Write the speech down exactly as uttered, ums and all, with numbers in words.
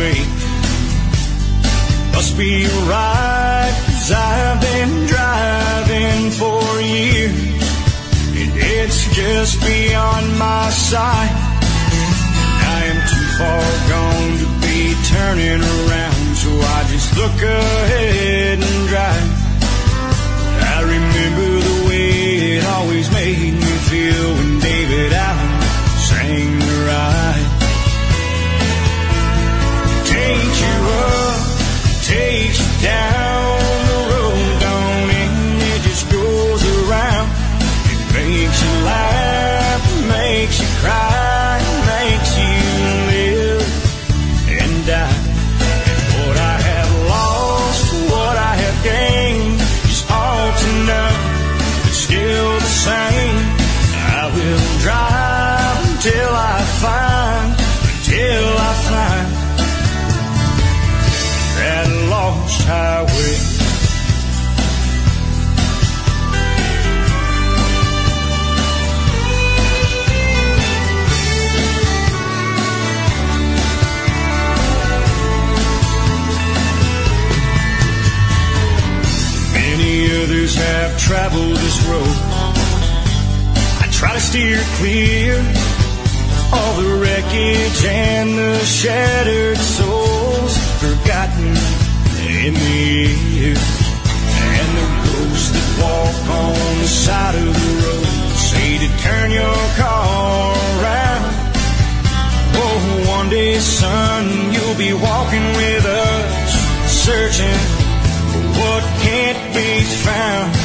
highway. Must be right, 'cause I've been driving for years, and it's just beyond my sight. I am too far gone to be turning around, so I just look ahead and drive. I remember the way it always made me feel when David Allen sang the ride. Take you up, take you down the road, don't end, it just goes around. It makes you laugh, it makes you cry, it makes you live and die. And what I have lost, what I have gained, is all to none, but still the same. I will drive until I find, until I find that lost highway. Many others have traveled this road. I try to steer clear all the wreckage and the shattered souls forgotten in the air, and the ghosts that walk on the side of the road say to turn your car around. Oh, one day, son, you'll be walking with us, searching for what can't be found.